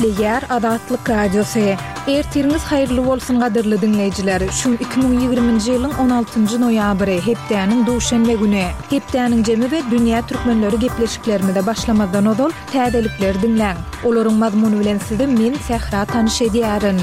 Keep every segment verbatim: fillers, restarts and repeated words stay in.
Diýär Adatlyk Radiosu. Ertiriniz haýyrly bolsun gadyrly dinleýijiler. Şu iki bin ýygrimiňji ýylyň on altynjy noýabry hepdäniň duşanbe güni. Hepdäniň jemi we dünýä türkmenleri gepleşiklerinde başlamadan odol täzelikler dinläň. Olaryň mazmuny bilen sizi men Sehra tanyş edýärin.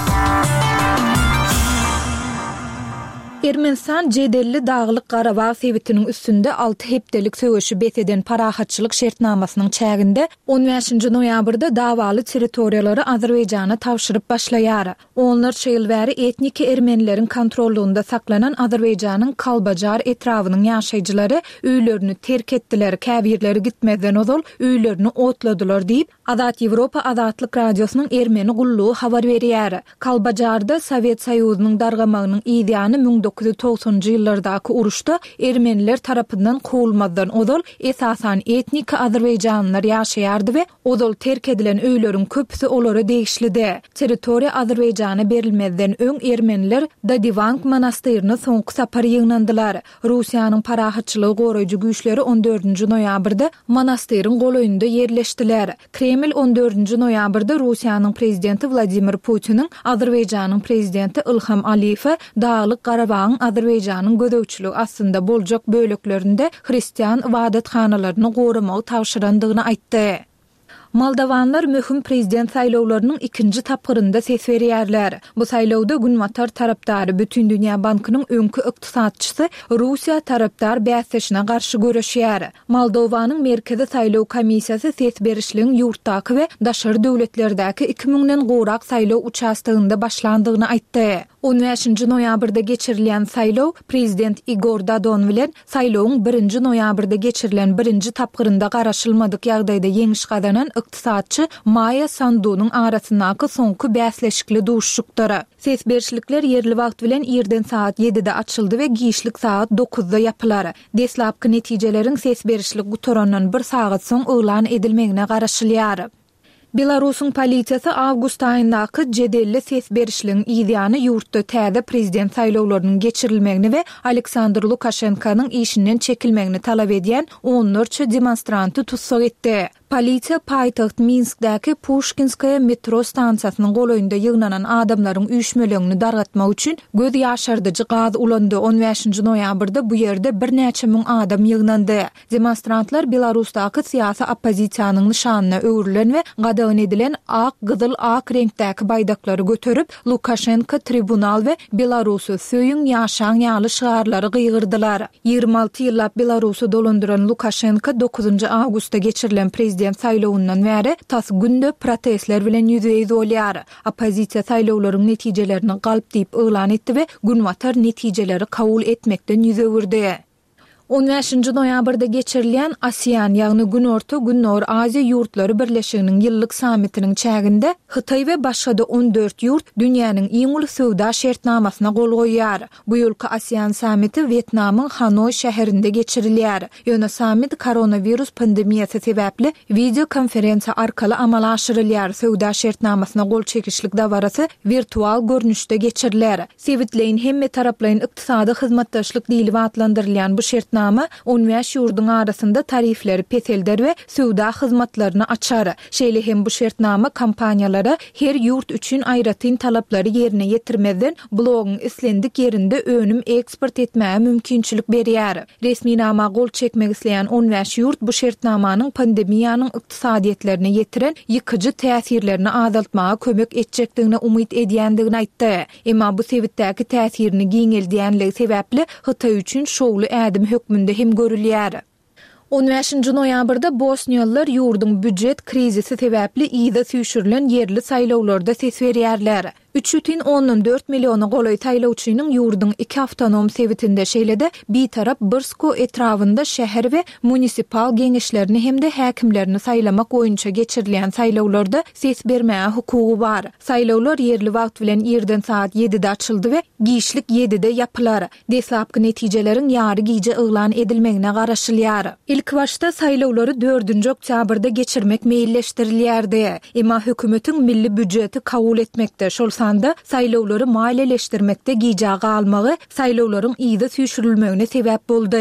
Ermenistan Jedelli Dağlyk Qarabağ sebitiniň üstünde altı hepdelik söwüşi beteden parahatçylyk şertnamasynyň çäginde on beşinji noýabrda dawaly territoriýalary Azerbaýjana tawşyryp başlaýar. Onlar şeýil bäri etnik ermenileriň kontrolluğunda saklanan Azerbaýjanyň Kalbajar etrawynyň ýaşaýjylary öýlerini terk etdiler, käbirleri gitmeden odol öýlerini otladylar diýip Azat Ýewropa Adatlyk Radiosynyň Ermeni gullugy habar berýär. Kalbajarda Sowet Soýuzynyň dargamagynyň ideýany ming dokuz yüz togsonjy ýyllardaky uruşda ermeniler tarapyndan kowulmadan odol esasan etnik Azerbaýjanlylar ýaşaýardy we odol terk edilen öýleriň köpüsi olara degişlidi. Territoriýa Azerbaýjana berilmeden öň ermeniler Dadivank monastyryna soňky sapar ýygnandylar. Russiýanyň parahatçylygy goraýjy güýçleri on dördünji noýabrda monastyryň golaýynda ýerleşdiler. Kreml on dördünji noýabrda Russiýanyň prezidenti Vladimir Putiniň Azerbaýjanyň prezidenti Ilham Aliýewe Dağlyk Qarabağ Azerbaýjanyň gödöwçiligi aslında boljak böleklerinde hristiýan ibadathanalaryny goramagy tawşyrandygyny aýtdy. Moldawanlar möhüm prezident saýlawlarynyň ikinji tapgyrynda ses berýärler. Bu saýlawda Günwatar tarapdary Bütün Dünýä Bankynyň öňkü ykdysatçysy Russiýa tarapdar bäsleşine garşy göreşýär. Moldowanyň merkezi saýlaw komissiýasy ses berişligiň ýurtdaky we daşary döwletlerdäki iki miňden gorak saýlaw uçastygynda başlandygyny aýtdy. on beşinji noýabrda geçirilen saýlaw prezident Igor Dodon bilen saýlawyň birinji noýabrda geçirilen birinji tapgyrynda garaşylmadyk ýagdaýda ýeňiş gazanan ykdysatçy Maya Sandunyň arasyndaky soňky bäsleşikli duşşukdary. Ses berişlikler yerli wagt bilen ýerden saat ýedide açyldy we giýişlik saat dokuzda ýapylar. Deslapky netijeleriň ses berişlik gutorandan bir saat soň elan edilmegine garaşylýar. Belarusyň polisiýasy awgust aýyndaky jedelli ses berişligiň ideýany ýurtda täze prezident saýlawlarynyň geçirilmegini we Aleksandr Lukashenkanyň işinden çekilmegini talap edýän onlarça demonstranty tutsak etdi. Polisiýa paýtaxt Minskdäki Pushkinskaya metro stansiýasynyň golaýynda ýygnanan adamlaryň üýşmelegini dargatmak üçin göz ýaşardyjy gaz ulandy. on beşinji noýabrda bu ýerde bir näçe müň adam ýygnandy. Demonstrantlar Belarusdaky syýasy oppozisiýanyň nişanyna öwrilen we gadagan edilen ak, gyzyl, ak reňkdäki baýdaklary göterip Lukashenko tribunal we Belarusy söýüň ýaşaň ýaly şygarlary gyýgyrdylar. ýygrimi alty ýyllap Belarusy dolandyran Lukashenko dokuzunjy awgustda geçirilen prezident saýlawyndan bäri tas günde protestler bilen ýüzeye bolýar. Oppozisiýa saýlawlaryň netijelerini galp diýip elan etdi we Günwatar netijeleri kabul etmekden ýüze öwürdi. on beşinji noýabrda geçirilen ASEAN ýagny Günorta Günnor Aziýa ýurtlary birleşiginiň ýyllyk sammitiniň çäginde Hytaý we başga on dört ýurt dünýäniň iň uly sowda şertnamasyna gol goýýar. Bu ýylky ASEAN sammiti Vietnamyň Hanoi şäherinde geçirilýär. Ýöne sammit koronavirus pandemiýasy sebäpli video konferensiýa arkaly amala aşyrylýar. Sowda şertnamasyna gol çekişlik dawarasy virtual görnüşde geçirilýär. Sewitleýin hemme taraplaryň ykdysady hyzmatdaşlyk diýilip adlandyrylýan bu şertnama on beş ýurdun arasynda tarifleri peselder we sowda hyzmatlaryny açar. Şeýle hem bu şertnama kompaniýalara her ýurt üçin aýratyn talaplary ýerine ýetirmeden blogyň islendik ýerinde önüm eksport etmäge mümkinçilik berýär. Resmi nama gol çekmek isleýän on beş ýurt bu şertnamanyň pandemiýanyň ykdysadyetlerine ýetiren ýykyjy täsirlerini azaltmaga kömek etjekdigine umyt edýändigini aýtdy. Emma bu sebitdäki täsirini giňeldiýänligi sebäpli Hytaý üçin şowly ädim hükmünde hem görülýär. on beşinji noýabrda Bosniýalılar ýurdun büdjet krizisi sebäpli ýyda süýşürilen yerli saýlawlarda ses berýärler. üç бүтүн onuň dört miliony golaý taýlawçynyň ýurdun iki awtonom sebitinde şeýlede bir tarap Brsko etrawynda şäher we munisipal geňeşlerini hemde häkimlerini saýlamak boýunça geçirilen saýlawlarda ses bermäge hukugy bar. Saýlawlar yerli wagt bilen ýerden saat ýedide açyldy we giýişlik ýedide ýapylar. Deslapky netijeleriň ýary giýje elan edilmegine garaşylýar. İlk başta saýlawlary dördünji oktýabrda geçirmek meýilleşdirilýärdi. Emma hökümetiň milli büdjeti kabul etmekde şol sanda saýlawlary maliýeleşdirmekde giýjagy almagy saýlawlaryň ýyda süýşürilmegine sebäp boldy.